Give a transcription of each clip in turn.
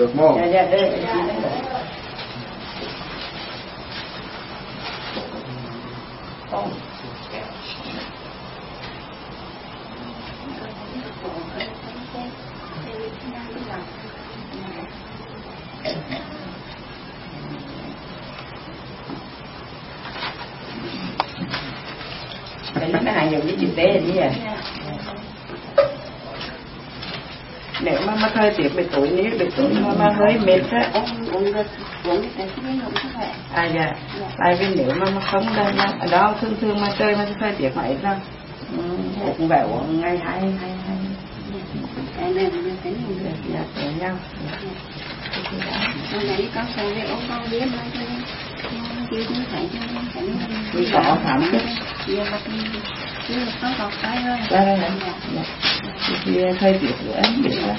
được không? Dạ đây. Không. Cái nó hay dùng cái chữ tế như vậy. Nếu mà thời tiết bị tối mà hơi mệt á, uống cái dạ. Tại vì nếu mà không đây ở đó thường mà chơi mà thời tiết mấy lắm, cũng phải uống ngày hai Em nên tính dạ với nhau. Hôm nay có xe về uống con biết mà chưa cũng phải cho Vì có thắm chứ. Chứ có đọc cái thôi. Thì thời tiết của em biết đó.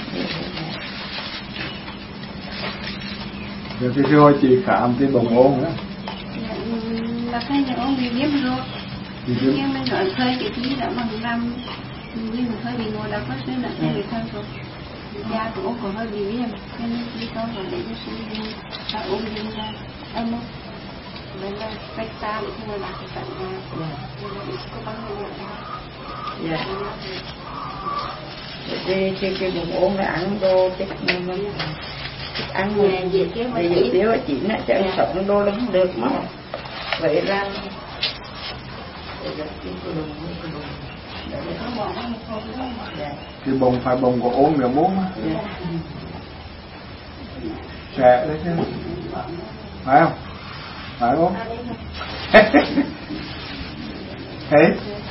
Rồi cái hồi chị khám thì bồng ôn đó. Là cái này uống bị viêm ruột. Nhưng mà nói khơi cái tí đã bằng năm. Nhưng mà hơi bị ngồi đau quá xuyên là hơi bị thân rồi. Da của uống còn hơi bị viêm. Nên đi con rồi để cho xuyên ta uống viêm ra. Em không? Bên đây cách xa bị không là cái tận ra. Có bao nhiêu Dạ. Cái bụng ốm là ăn đồ chắc ăn dễ tiêu ở chín á, chứ ăn sống đồ là không được mà. Vậy ra Thì bồng phải bồng có ốm được muốn á. Trẻ đấy chứ. Phải không? Phải không? Thế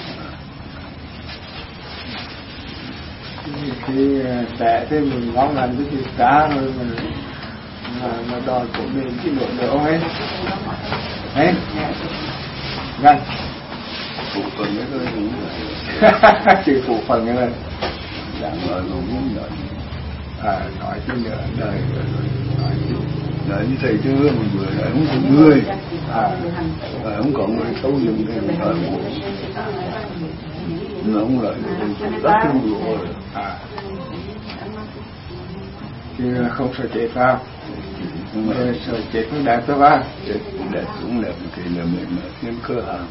khi trẻ thế mình ngon lành cái thịt cá rồi mà đòi của mình cái lượng được không ấy? Đấy. Gần. Phụ phần cái thôi đúng rồi. Chỉ phụ phần cái này. Dạ rồi cũng đợi. Nói chứ nữa. Đợi nói chứ. Đợi như thầy chưa mình vừa đợi không còn người. Không còn người xấu dùng thì mình đợi một. Nó không lợi được rất thương vụ rồi. Chứ không sợ chết sao? Sợ chết cũng đẹp đó ba. Chết cũng đẹp thì là mình thêm cơ hàng.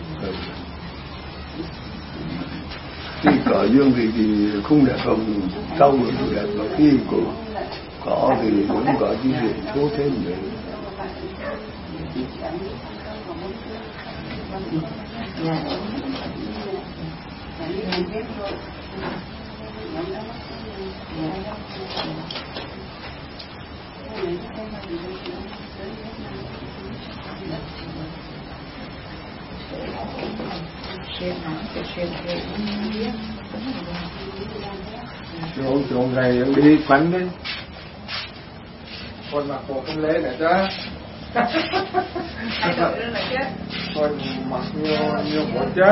Khi có dương thì không đẹp không, sau rồi thì đẹp, mà khi có thì cũng có chi diện số thêm nữa. Chỗ này đi quánh đấy. Con mặc bộ không lễ này đó. Con mặc nhiều bộ chứ.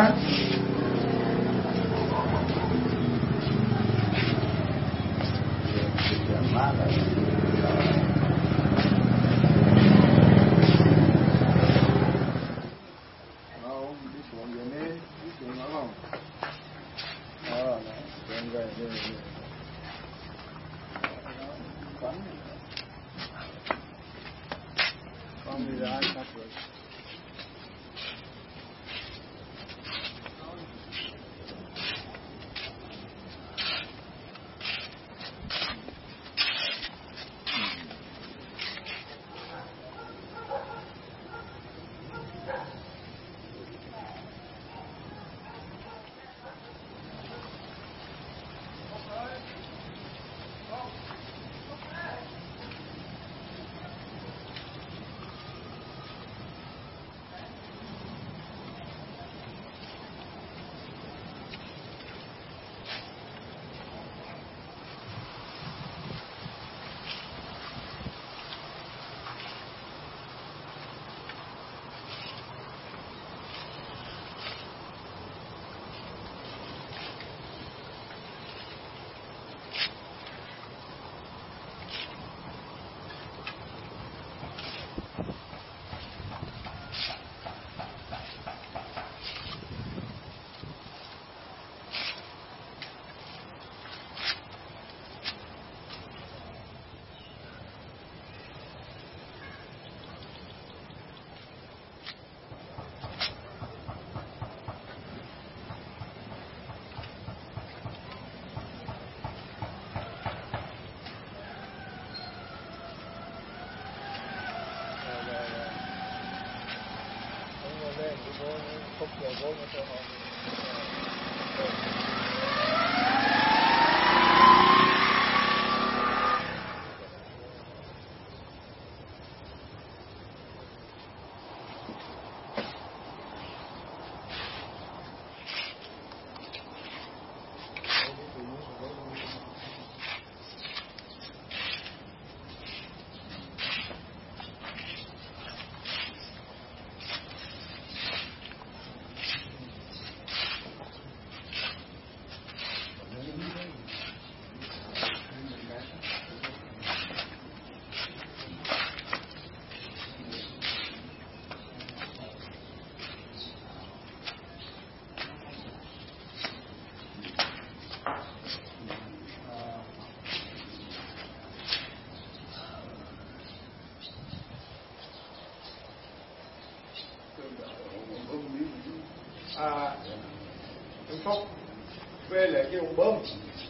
Phúc về lại cái ông bơm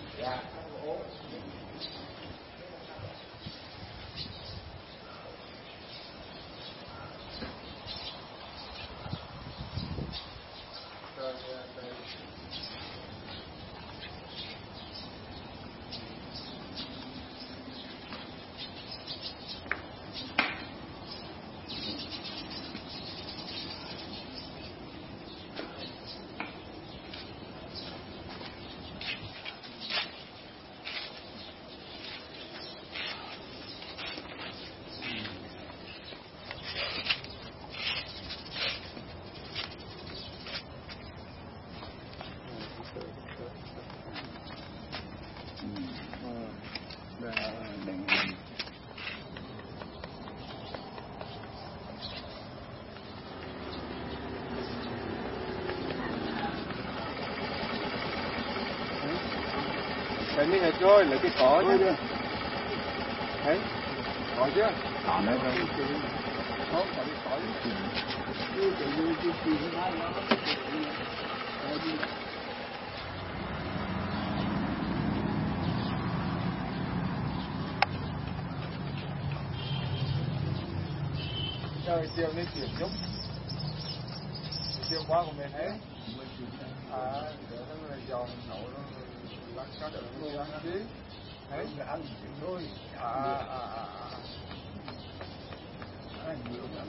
cái này trôi là cái cỏ chứ thấy cỏ chưa cỏ nữa thôi không phải cái cỏ trời siêu lên chuyển chút siêu quá của mình ấy để nó giòn nổi nó lắc cá được nó ăn chứ thấy là ăn thôi ăn nhiều lắm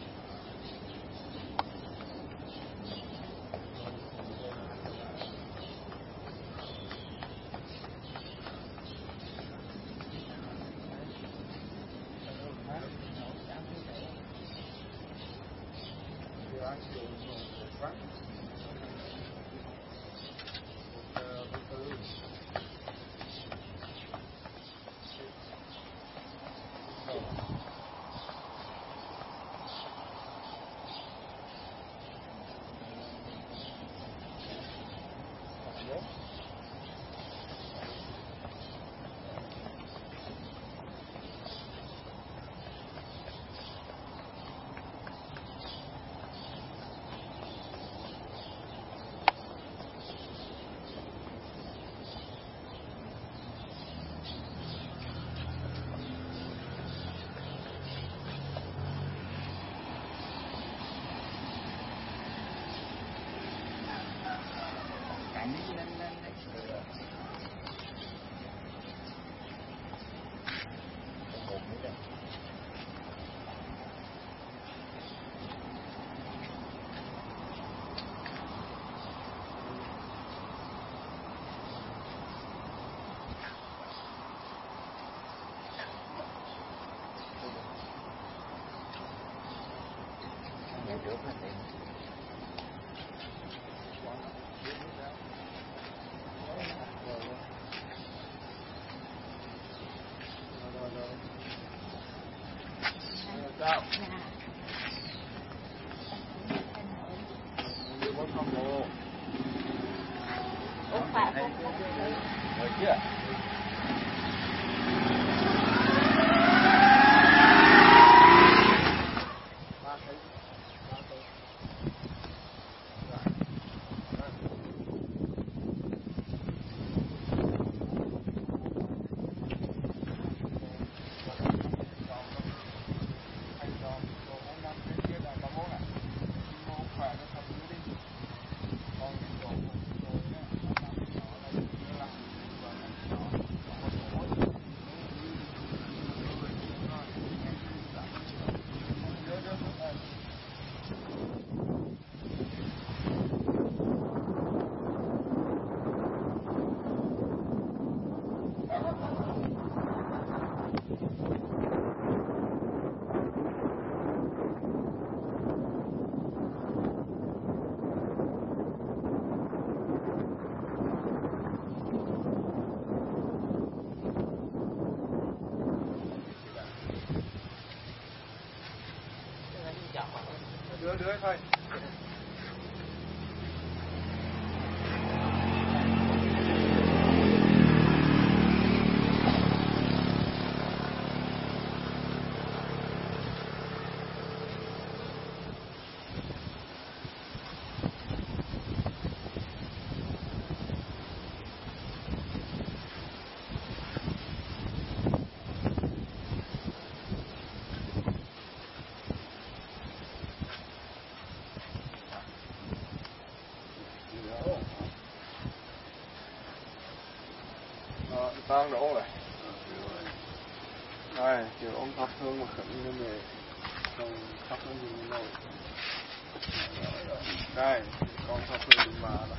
Sao? Chưa có không bộ. Ủa phải không? Rồi chưa? lưới thôi. Con đổ rồi. Rồi, chiều ông thắp hương một khẩn như này. Còn thắp hương gì nồi. Đây, con thắp hương đi mà đó.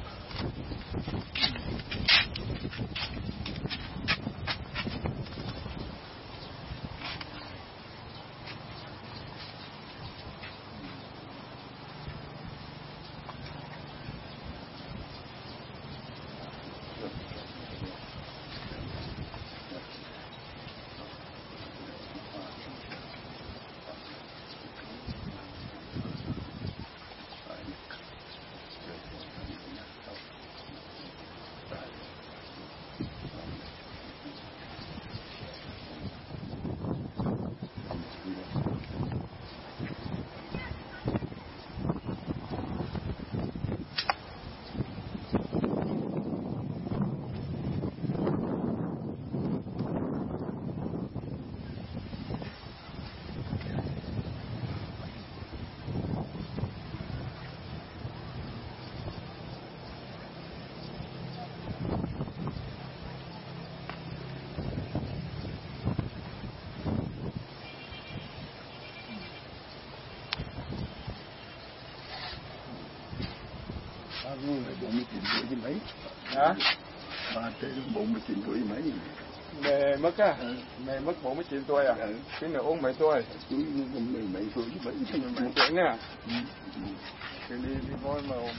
Người 49 tuổi chứ mấy. Hả? Bà tới 49 tuổi mấy. Mẹ mất á? Mẹ mất 49 tuổi à? Cái nữa uống mấy tuổi? Tuổi mười mấy tuổi chứ mấy. 17 tuổi nè. Thì đi coi mà một.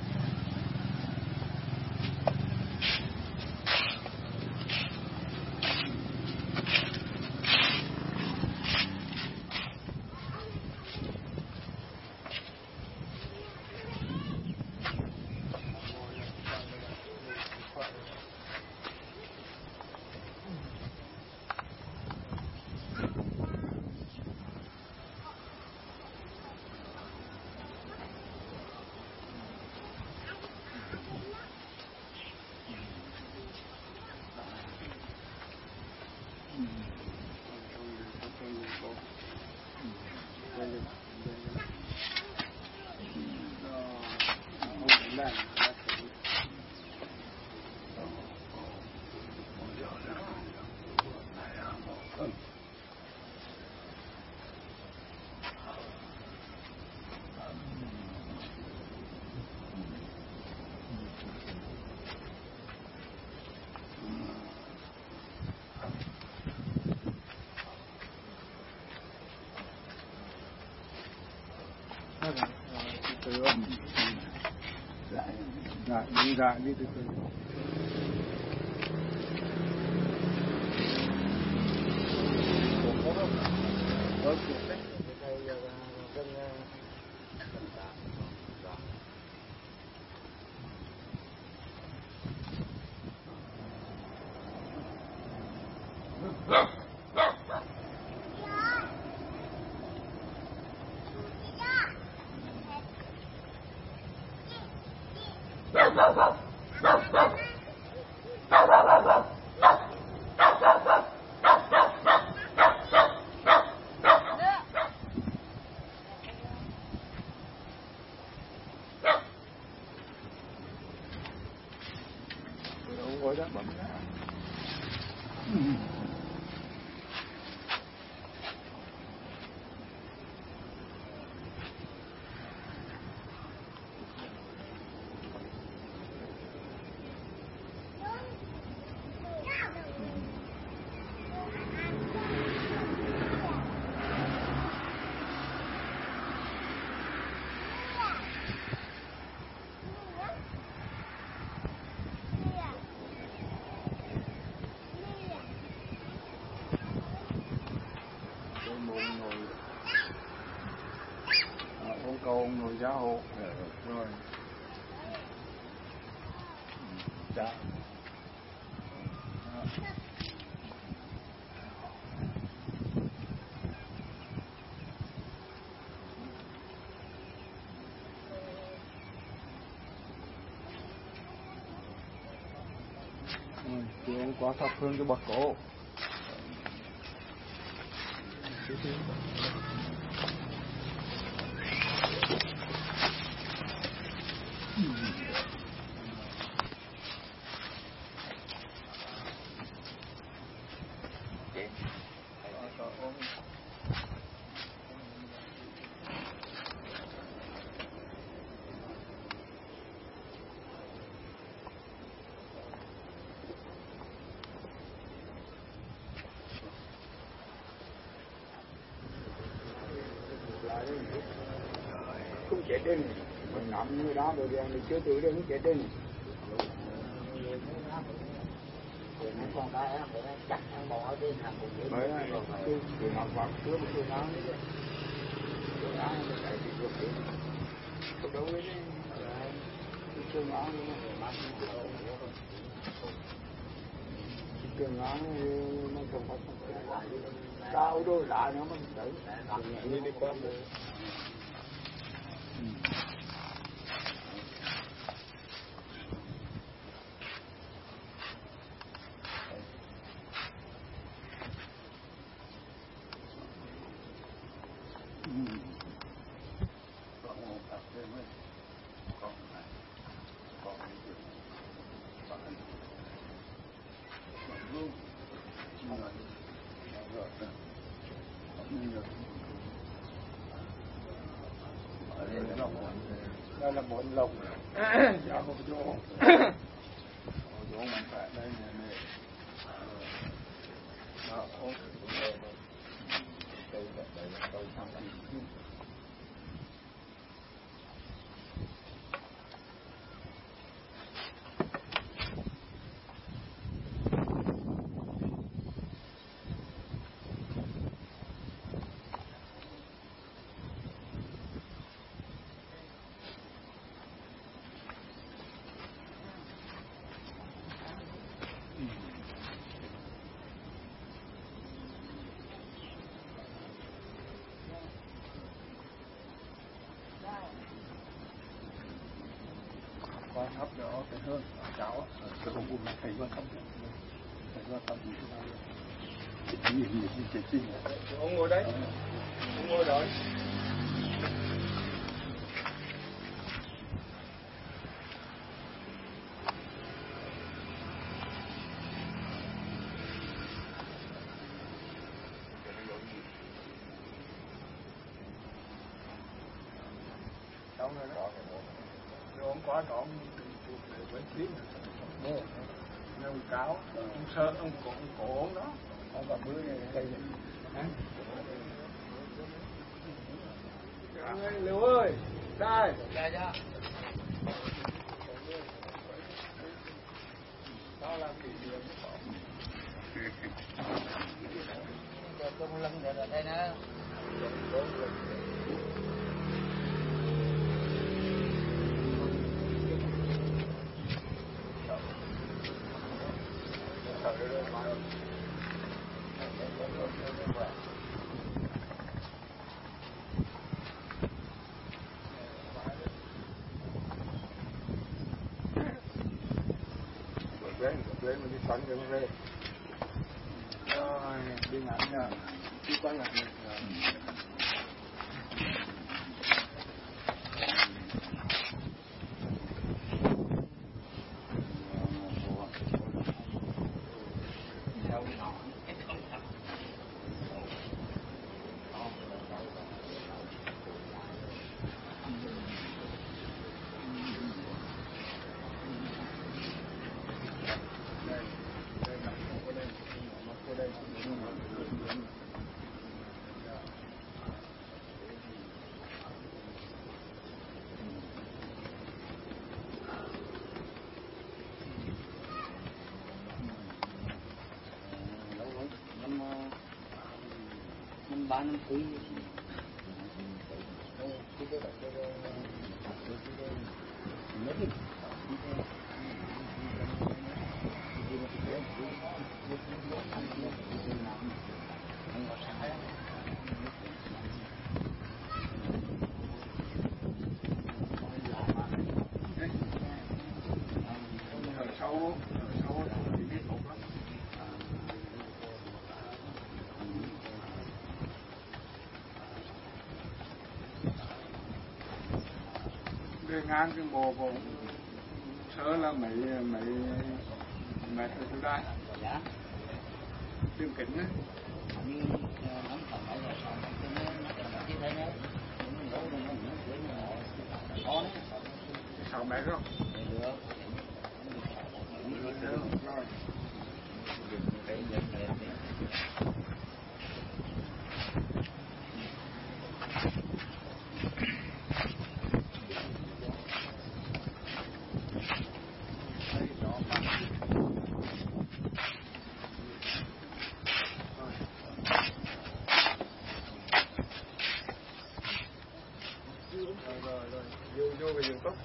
Đi từ từ. Ngồi đó bấm ra. tôn rồi giáo hộ rồi cha thì ông quá thập phương cho bậc cổ không chết đi mình nằm người đó rồi mình chưa tự đến chết đi con cái nó chặt ăn bò đi làm một chuyện mới từ học vật trước một cái đó cái đó nó chạy đi được đi không đâu đấy cái trường nó mắt trường nó không có cao đôi lại nó mình tự như đi qua đây là một lồng dạ không vô vô mình phải đây nè đó đây là tôi xong con hấp đó cái hơn cháu cái không uống thầy quan tâm thầy quan tâm gì cái gì cái ông ngồi đấy ông ngồi đó cháu này đó ông quá đó với tiếng nêu cáo ông sơn ông cổ đó ông vào bữa này đây Liêu ơi đây dạ đó là kỷ niệm công lâm ở đây nè lên mình đi xoắn cái về rồi đi ngắn nha đi qua ngắn năm 3 năm quý ngang cái mồ cũng sớ là mấy thứ đây tương kính á sáu mét không vô về giường tốt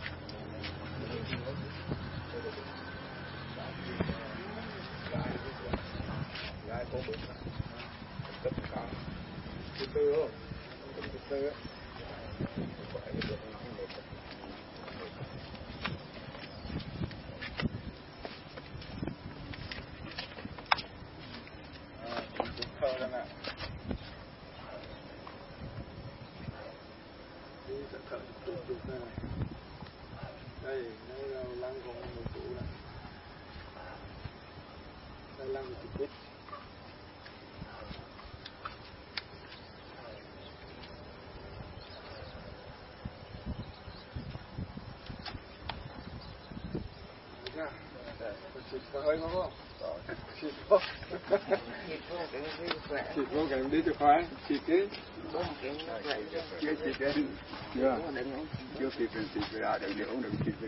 lại có bự tất cả thứ tư không thứ tư á đây nó lăn con một chủ này đây lăn một chút xịt hơi không không xịt vô cái đi cho khói xịt cái chưa xịt cái chưa xịt cái xịt cái ra đừng để uống đừng xịt cái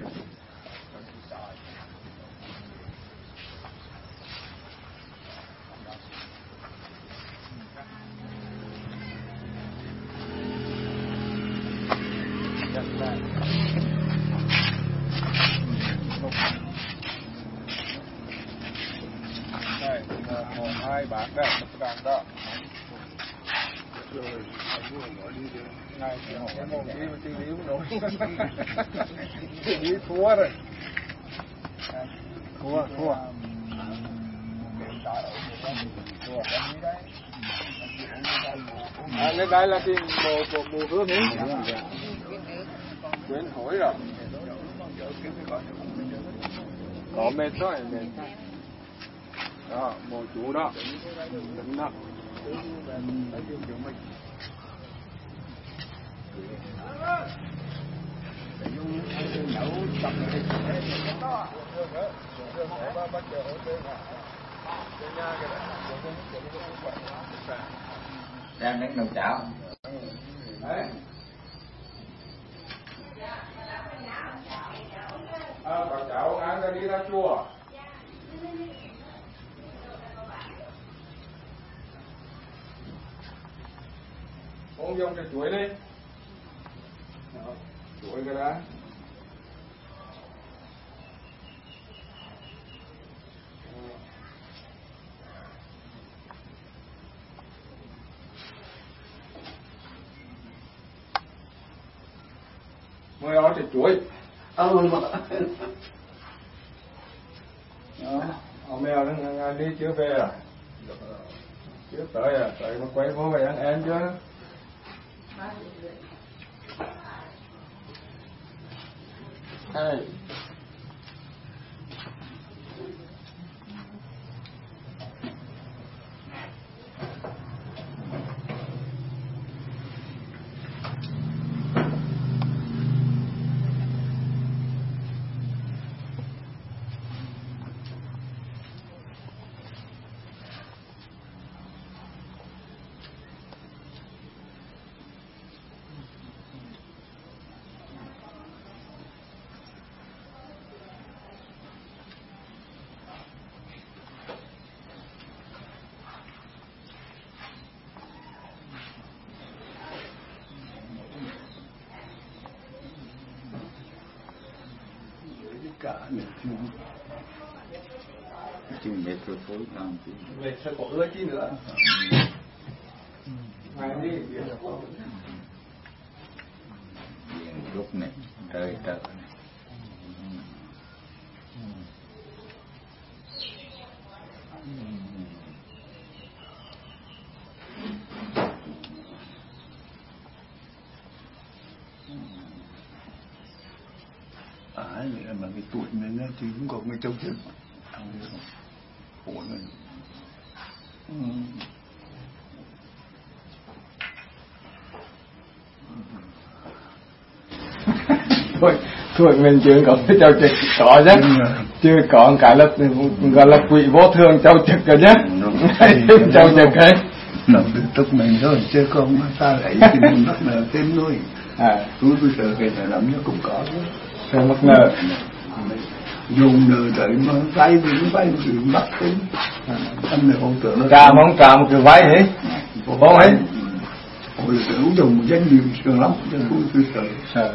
đây một hai bác đây một đàn đó rồi này thì họ một đi mà chơi điếu nổi đi thua rồi thua lên đây là cái bộ hương ấy quên hỏi rồi có mệt rồi mệt đó mồ chú đó đứng đó đang đánh đầu chảo đấy bà cháu ăn ra đi ra chùa uống dùng cái chuối đi chuối cái đó mới nói thì chuối ông mèo nó đi chưa về à chưa tới à tới nó quay vô về ăn em chưa hey. cả này chứ mệt rồi thôi làm chứ mệt sẽ có ưa chi nữa ngày đi lúc này trời trời mà cái tuổi mình thì cũng có người trông chết khổ này thôi mình chưa có cái trâu trực có chứ chưa có cả lớp gọi là quỷ vô thường trâu trực rồi chứ trâu trực ấy làm được tục mình thôi chứ không ta lại thì mình mắc nợ thêm nuôi tôi sợ cái này làm nó cũng có chứ sợ mắc nợ dùng nợ đợi mà vay thì mắc thêm anh này không tưởng nó trả một cái vay ấy không ấy hồi là tưởng dùng danh nhiều trường lắm cho tôi sợ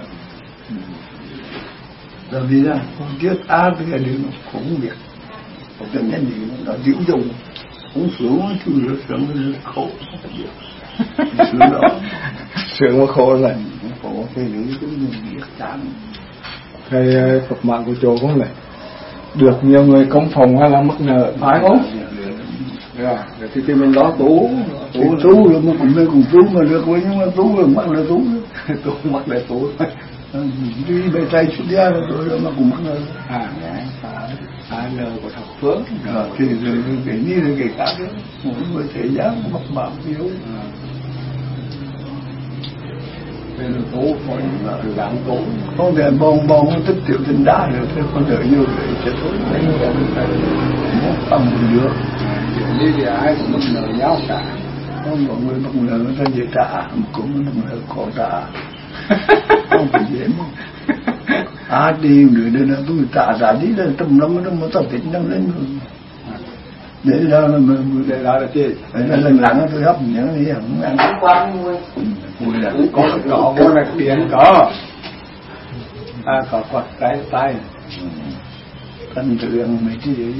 rồi vì ra con chết bây giờ điều nó không biết một cái nhân gì nó chịu dùng không sướng chứ sướng nó khổ sướng đó sướng mà khổ là khổ cái nữ cũng như việc chán thầy Phật mạng của chỗ cũng này được nhiều người công phòng hay là mắc nợ phải không? Rồi thì mình đó tú rồi mà cũng cùng tú mà được với nhưng mà tú rồi mắc là tú mắc là tú đi bề tay xuất gia rồi mà cũng mắc nợ nợ của thập phương thì cái như là cái khác đó mỗi người thể giác mắc bạc yếu đây là tú phải làm tú không thể bong tích tiểu tình đá được thế con đợi nhiều để chết thôi đấy là một tâm được như vậy ai cũng mắc nợ nhau cả không có người mắc nợ người ta dễ trả cũng mắc nợ khó trả không phải dễ mà đi người đây là tôi trả đi là tầm lắm nó mới tập tính năng lên rồi để ra là là gì để là lần lặng tôi hấp những cái không ăn mùi là có vô là điện có quạt tay cần tự ăn mấy cái gì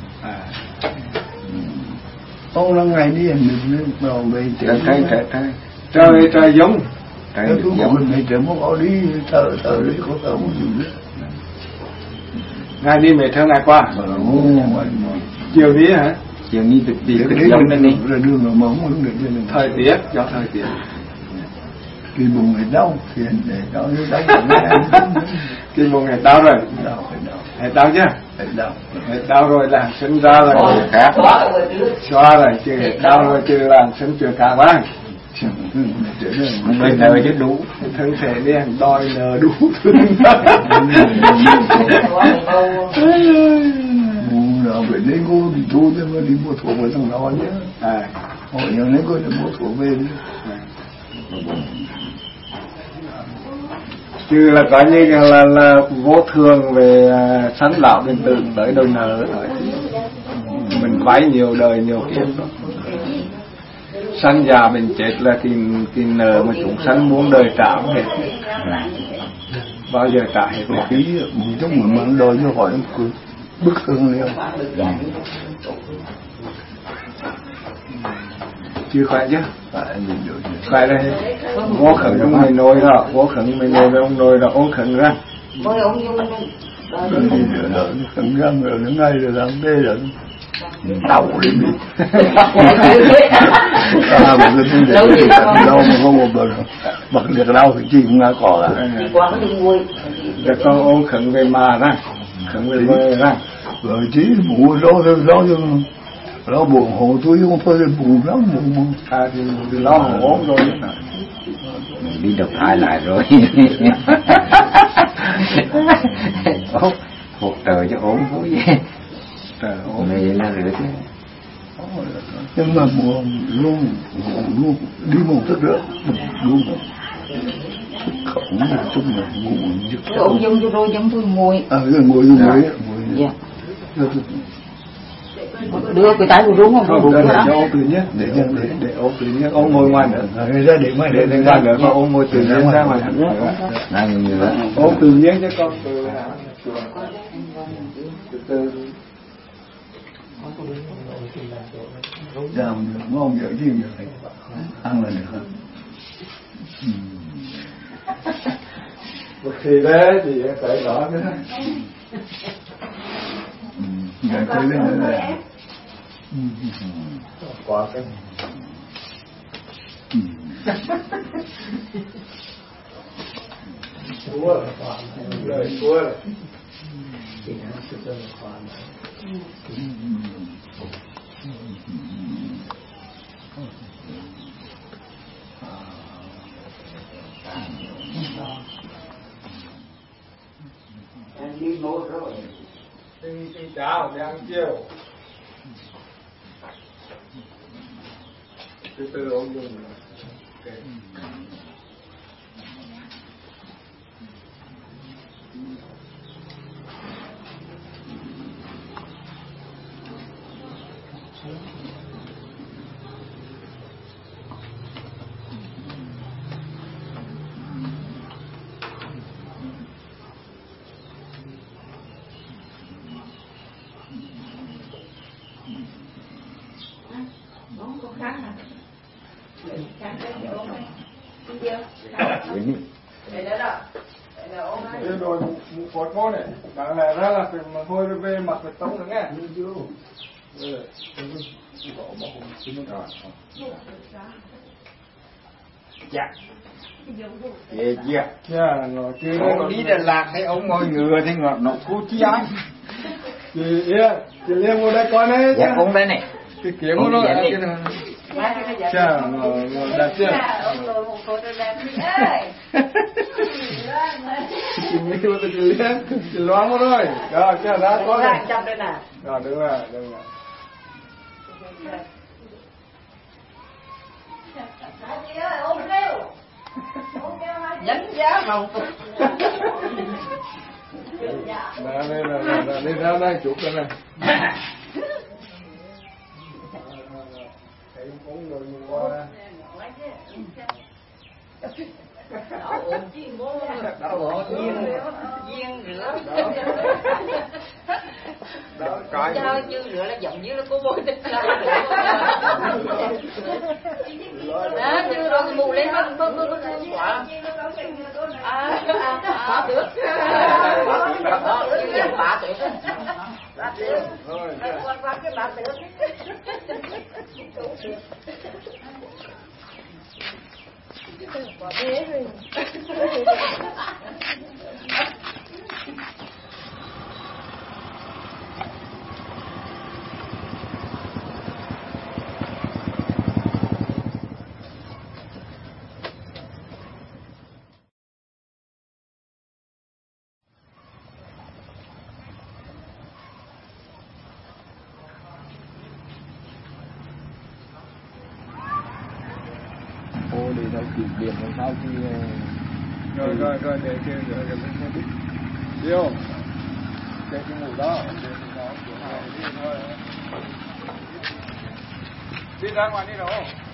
không là ngày đi mình vào về trời giống cái thứ mình mấy trời muốn ở đi thở đi có thở một gì nữa ngày đi mệt hơn ngày qua chiều đi hả chiều đi được đi cái giống lên đi rồi đưa mà mỏng không được cho nên thời tiết do thời tiết cái bụng này đau thì để đau như đau cái bụng này đau rồi hay đau chứ hay đau rồi là sinh ra rồi khác xóa rồi chưa đau rồi chưa làm sinh chưa cả ba người nợ chứ đủ thân thể đen đòi nợ đủ nào về lấy cô đi thu chứ mà đi mua thuốc với thằng đó nhé họ nhớ lấy cô đi mua thuốc về đi chứ là coi như là vô thường về sanh lão điện tử tới đời nợ rồi mình vay nhiều đời nhiều kiếp đó sanh già mình chết là cái nợ mà chúng sanh muốn đời trả hết bao giờ trả hết rồi tí mình trong mình mang đôi cho hỏi cứ bức thương liền chưa khỏe chứ khỏe đây vô khẩn trong mày nồi đó vô khẩn mày nồi với ông nồi là ôn khẩn ra khẩn ra rồi nó ngay rồi làm đây rồi đau đi đi một cái thứ gì đau mà có một bật được đau thì chi cũng ngã cỏ là để con ôn khẩn về mà ra khẩn về mơ ra rồi chí bụng lo buồn hộ tôi không phải là buồn lắm buồn thì lo ốm rồi mình đi độc hại lại rồi hột trời chứ ốm hối vậy trời ốm này là rửa chứ nhưng mà buồn luôn đi một thức nữa luôn không là chung là buồn ông dùng cho rồi giống tôi mùi cái mùi dạ đưa cái tay của đúng không? Không, để cho ốm tự nhiên, để ốm tự nhiên, ốm môi ngoài nữa, để ngoài nữa, ốm môi tự nhiên ra ngoài nữa, ốm tự nhiên chứ con từ từ từ làm được ngon dở riêng rồi ăn là được hơn. Thì đấy thì phải rõ thế. Giờ tới đây nữa là quả cái Cua lời cua đi mua rồi đi chào đi ăn chiều từ từ ông dùng okay. Cái đồ mũ phốt môn này, đáng lẽ ra là phải hồi về mặt phải tông nữa nghe. Dạ. Dạ dạ. Dạ, nó chứ Ông đi Đà Lạt thấy ông ngồi ngựa thì ngọt nó cú chi ai. Chị Liên ngồi đây coi đấy. Dạ ông đây này. Cái kiếm của nó là cái này. Chà, nó đặt chưa? Ông ngồi một cô tôi làm gì ơi. Chị Mỹ của chị Liên, chị loáng nó rồi. Rồi, chà, ra coi đây. trong đây nè. Rồi, đứng lại. Chị ơi, ôm kêu. Nhánh giá màu tục. Đi ra đây chụp cái này. Thấy cũng rồi mua. Đậu viên rửa. Cái như rửa là giống như là cô bôi tích ra. Đó, như rồi mù lên không quả. Được. Như giống bà tuyệt. Bà tuyệt. Qua cái bà tuyệt. Quả bé rồi. Ô đi đâu chuyển điện làm sao thì rồi để kia rồi cái xe buýt điêu cái mũ đó đi ra ngoài đi đâu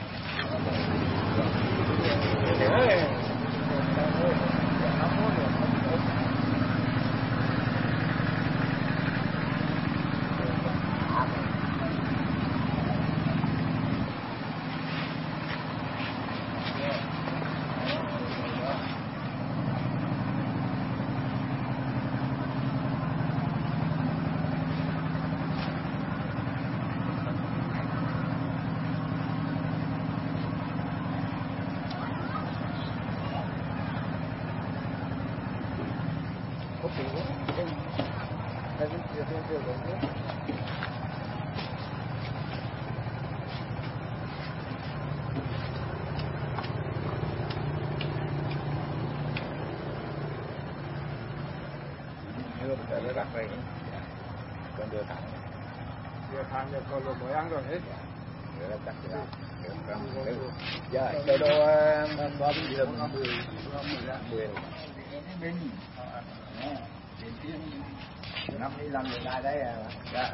để đặt đây còn đưa thẳng còn đồ mới ăn rồi hết để là chắc là giờ cái đồ bao nhiêu giờ nó 10 năm đi làm người ta đấy à.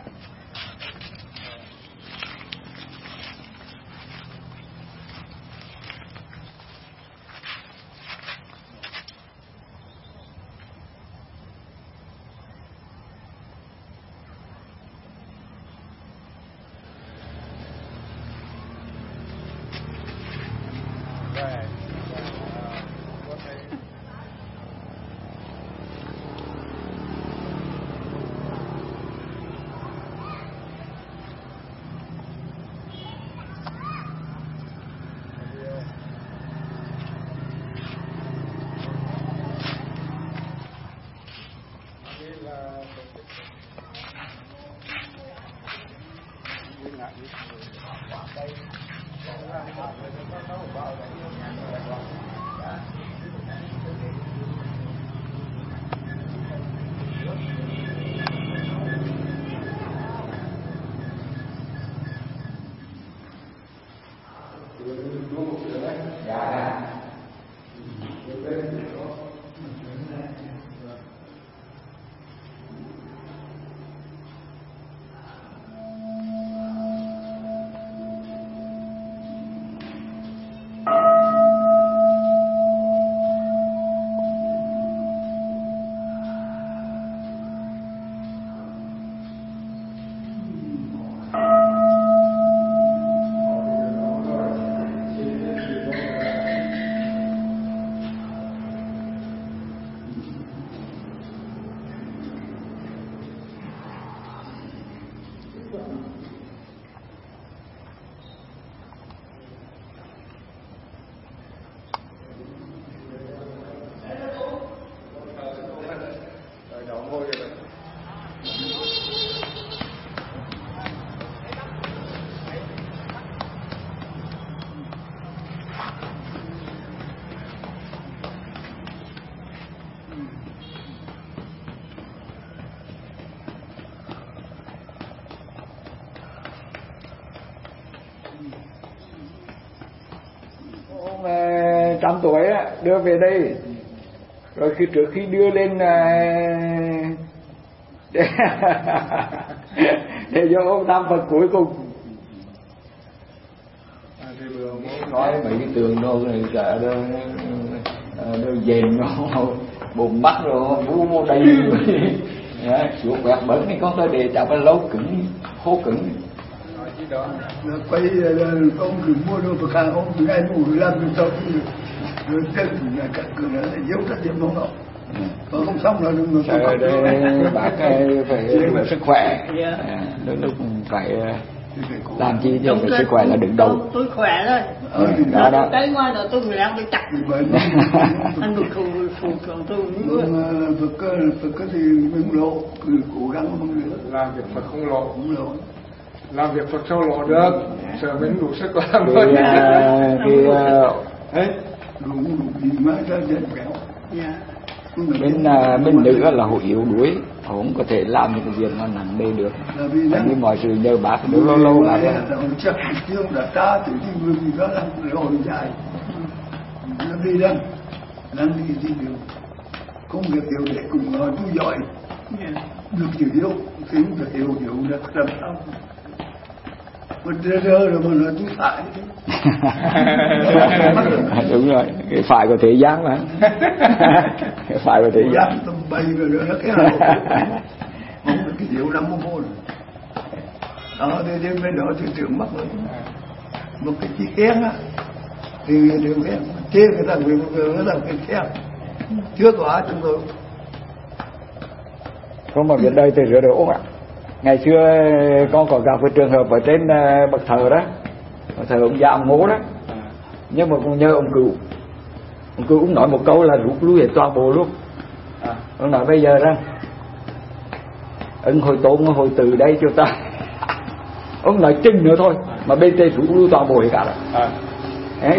trăm tuổi á, đưa về đây rồi trước khi đưa lên để cho ông Tam Phật cuối cùng nói mấy cái tường đâu cả đâu dền nó bùn mắt rồi bú mô đầy xuống quẹt bẩn này con tôi để chào cái lâu cứng khô cứng đó quay ông cứ mua đồ của hàng ông cứ ăn ngủ làm được xong rồi chân nhà cắt cửa nó giấu trách nhiệm không đâu không xong rồi đừng rồi đây bác phải sức khỏe đôi lúc phải làm chi cho cái sức khỏe là đứng đầu. Tôi khỏe rồi. Đó. Tới ngoài đó tôi người đang bị chặt. Anh được phù tôi nữa. Phật thì mình lộ, cứ cố gắng mong nữa. Làm việc Phật không lộ. Làm việc Phật sao lộ được? Sợ mình đủ sức làm thôi. Đủ gì mà ra dân kéo. Bên nữ là họ yếu đuối, họ không có thể làm những cái việc nó nặng nề được. Như mọi sự nhờ bác được lâu là chắc chương đã ta tự nhiên người gì đó làm rồi dài. Nó đi đâu? Làm đi thì được. Không được hiểu để cùng tôi giỏi. Được chịu thiếu, thì không được hiểu được làm sao. Mình rơ rồi mà nói tôi phải. Đúng rồi, cái phải của thế gian mà. Cái phải của thế gian tầm bay rồi nó cái nào không được cái điều 50 môn đó thì đến bên đó thì tưởng mất rồi một cái chi khen á thì đều khen chê người ta người ta cái khen chưa có ai chúng tôi không mà việc đây thì rửa đồ ạ. Ngày xưa con có gặp cái trường hợp ở trên bậc thờ đó, bậc thờ ông già ông Ngố đó, nhưng mà con nhớ ông cựu cũng nói một câu là rút lui hết toàn bộ luôn. Ông nói bây giờ đó ưng hồi tôn hồi từ đây cho ta ông nói chừng nữa thôi mà bên trên rút lui toàn bộ hết cả rồi. Đấy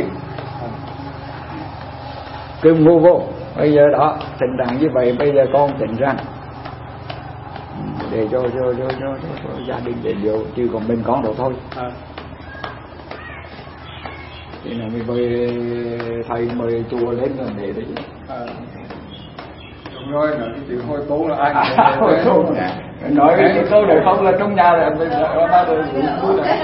cứ mua vô bây giờ đó tình trạng như vậy bây giờ con tỉnh rằng để cho gia đình để vô chứ còn bên con đâu thôi. Thế là mình mời thầy mời chùa lên rồi để đấy. Đúng rồi, nói cái chữ hôi tố là ai hôi tố nói cái câu này không là trong nhà là mình ba rồi vui là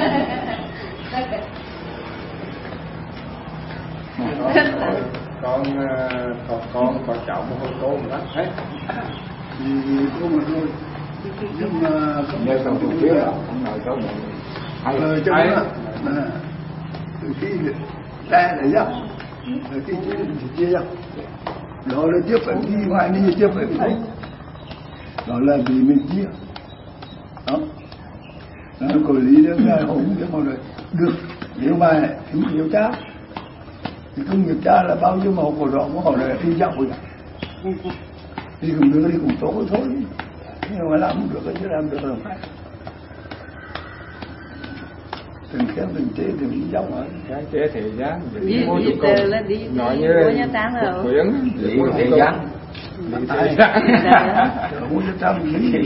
con có cháu một hôi tố một lắm hết thì có một thôi nhưng mà không nhớ không biết là không nói câu này hay trong đó từ khi ra để dắt từ khi chia dắt đó là chưa phải đi ngoài đi chưa phải thấy đó là vì mình chia đó nó có lý đến là không biết bao rồi được nếu mà chúng hiểu cha thì không hiểu cha là bao nhiêu màu của đó có là đi dạo rồi đi cùng đưa đi cùng tốt thôi nhưng mà làm không được chứ làm được là phải từng cái từng chế thì mình giống rồi cái chế thì dáng đi từ là đi nói như nhà táng rồi quyển lý thế dáng lý thế dáng muốn cho ta mình nghĩ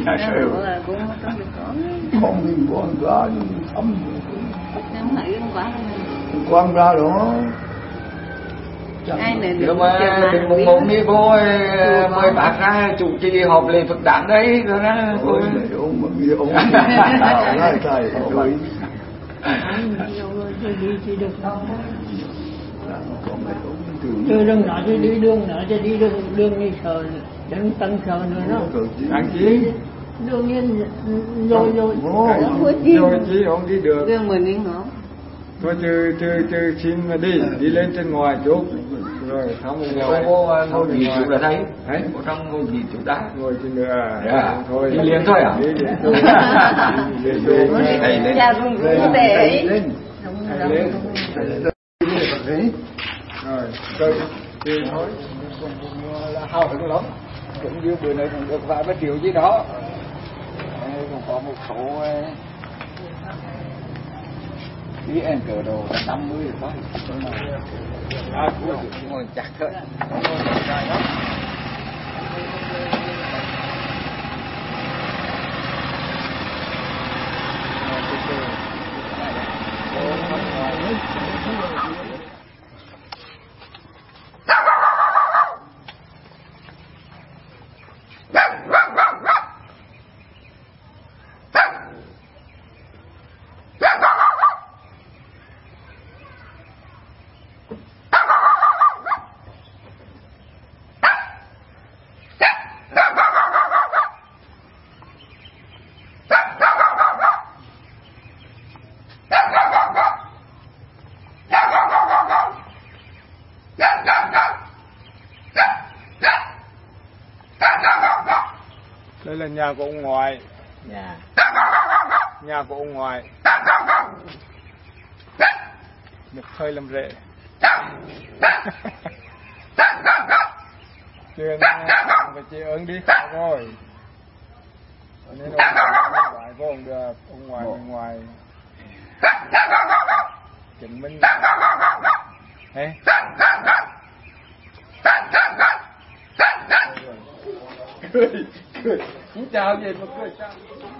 con mình con ra nhưng thấm quan ra đó nhưng mà tình mùng mùng đi vô mời bác ra chủ trì họp lễ Phật đản đấy rồi đó ôi ông mà nghe ông lại thầy rồi chưa đừng nói cho đi đường nữa cho đi đường đi sờ đừng tăng sờ nữa nó ăn chí đương nhiên rồi chí ông đi được đường mình đi hả thôi chứ xin mà đi lên trên ngoài chút rồi không ngồi gì chủ là thấy có trong ngồi gì chủ đá ngồi trên nữa thôi đi liền thôi à đi lên rồi chơi thì thôi là hào hứng lắm cũng như bữa nay cũng được vài ba triệu gì đó cũng có một số đi em cỡ đồ 50 rồi đó ngồi chặt thôi đây là nhà của ông ngoại nhà của ông ngoại được thuê làm rễ chuyện phải chị ơn đi khó rồi nên ông ngoại vô không được ông ngoại bên ngoài chứng minh thế cười chào về mà cười chào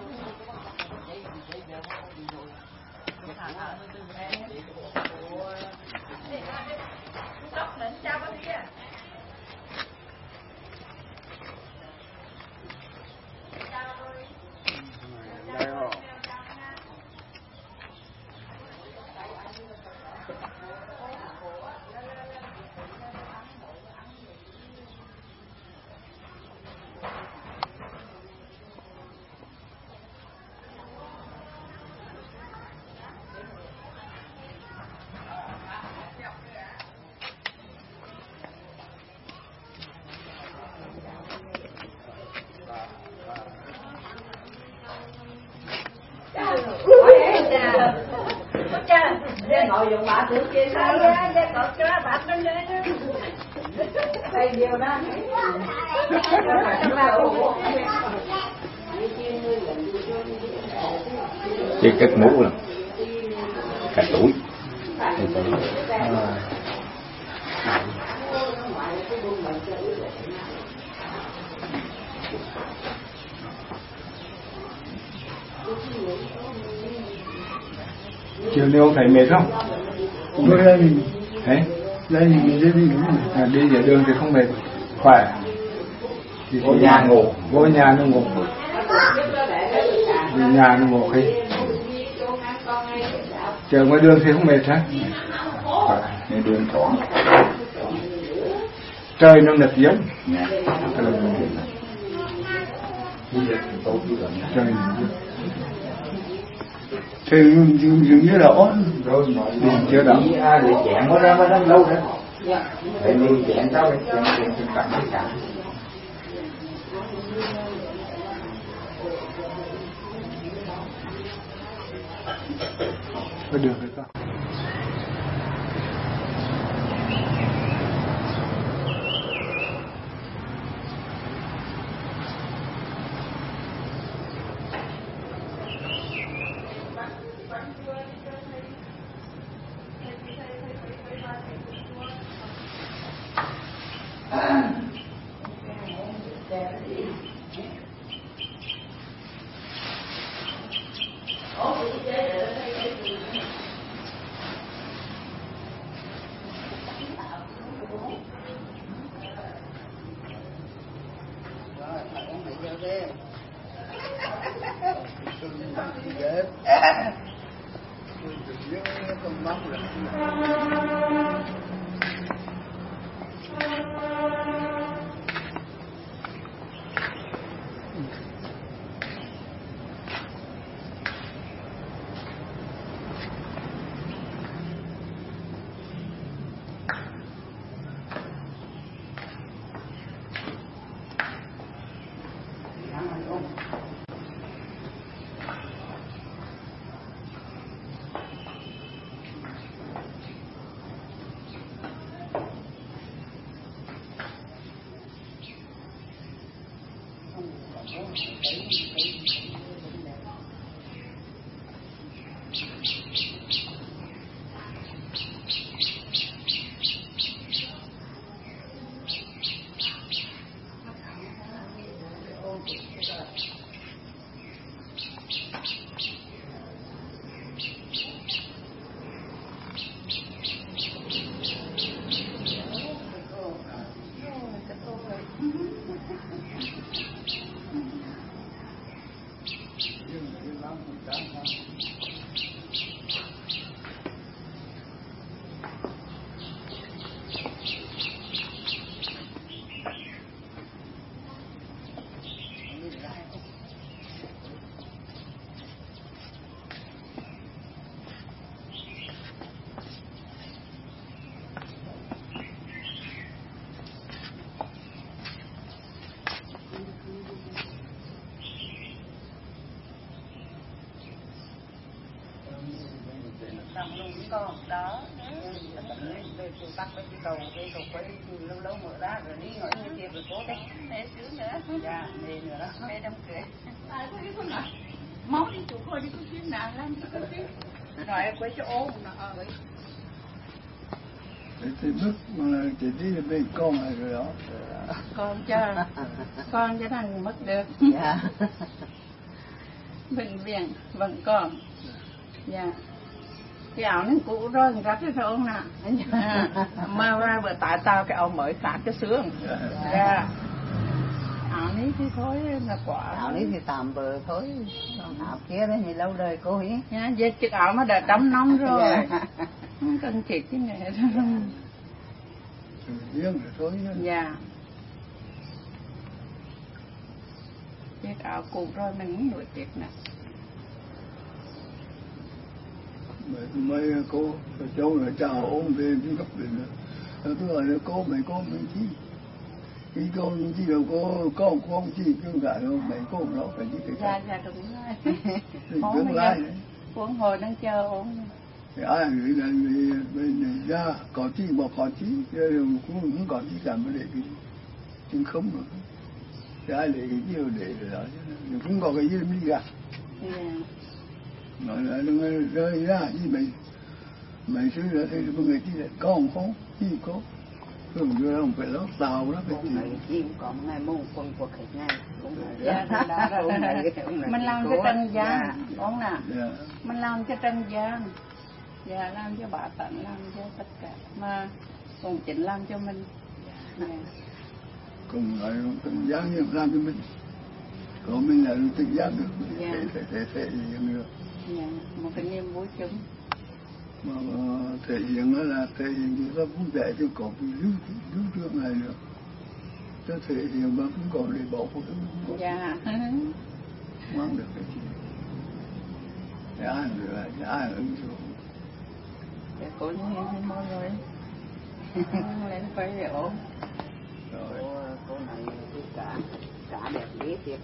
ngồi dùng bả trước kia sao ra cái cột cho bả bên đây đây điều đó chỉ cất mũ rồi cả tuổi chiều nay thầy mệt không? Tôi đây mình Thế? đây mình đi đúng rồi. Đi giữa đường thì không mệt, khỏe. Vô nhà ngủ, vô nhà nó ngủ, về nhà nó ngủ khi chờ ngoài đường thì không mệt hả? Ngoài đường thoáng. Trời nó nực giống. Trời thì dường như là ổn rồi chưa đâu để chẹn nó ra mới đánh lâu nữa để đi chẹn tao để chẹn cặn cái cặn có được hay không? không bóng được. Còn đó về từ bắc với cái cầu quay lâu lâu mở ra rồi đi ngồi như kia rồi cố đấy mẹ sướng nữa dạ mẹ nữa đó mẹ đám cưới ai có cái con nào máu đi chủ coi đi có chuyến nào làm có chuyến nói quay cho ôm nó ấy thì bước mà chỉ đi về con này rồi đó con cho thằng mất được dạ bệnh viện vẫn còn dạ cái áo nó cũ rồi người ta cái không nè mà ra vừa tại tao cái áo mới khác cái xương ra áo ní thì thôi là quả áo ní thì tạm bờ thôi áo kia đấy thì lâu đời cô ấy nha về chiếc áo mà đã đóng nóng rồi không cần chỉ cái này riêng rồi thôi dạ chiếc áo cũ rồi mình muốn đổi chiếc nè mấy cô cháu là chào ôm về đi gấp về nữa tôi hỏi là cô mấy con mấy chi cái cô những chi đâu có con chi chứ cả đâu mấy cô nó phải đi cái dạ đúng rồi tương lai đấy cuốn hồi đang chờ ôm thì ai nghĩ là bên này ra có chi mà có chi cũng không có chi cả mà để cái chứ không nữa thì ai để cái gì để rồi đó chứ không có cái gì đi cả nói là đừng rơi ra gì mày xưa là thì mọi người chỉ là con không chi có thường đưa ra phải lót tàu đó cái này chim còn ngày mùng quân cuộc hết ngày mình làm cho trần gian đúng nè mình làm cho trần gian và làm cho bà tận làm cho tất cả mà còn chính làm cho mình cùng lại trần gian như làm cho mình còn mình là trần gian được thể hiện được một cái niềm vui chung mà thể hiện đó là thể hiện gì đó cũng để cho còn lưu trương này nữa cho thể hiện mà cũng còn để bảo phụ nữ dạ mang được cái gì để ai nữa để ai ứng dụng để cố nhiên mọi người lên phải để ổn rồi cô này cả đẹp lý thiệt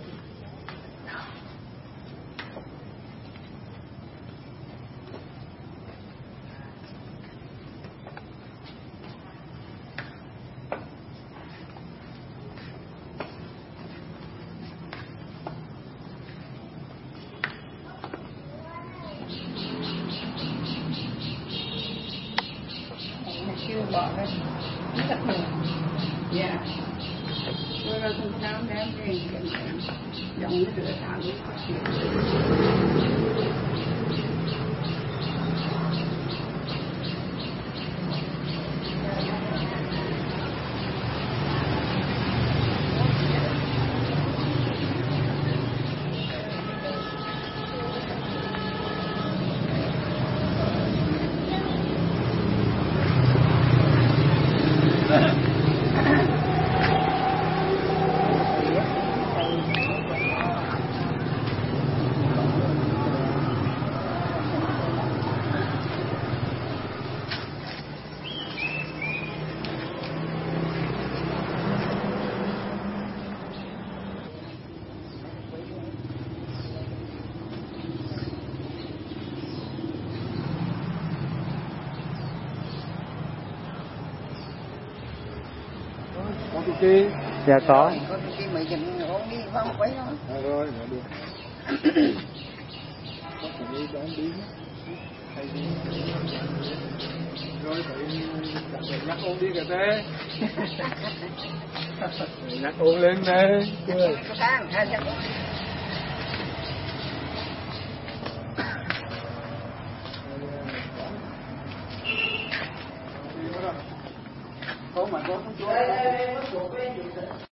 bỏ ra rất mừng dạ tôi ra không sao đem về giống như rửa thảo đi phát triển Suki. Dạ có. Có Suki mày dừng ổn đi vòng quấy nó. Rồi, được. Rồi phải nhắc ôn đi kìa thế. Nhắc ôn lên đây. Có mà có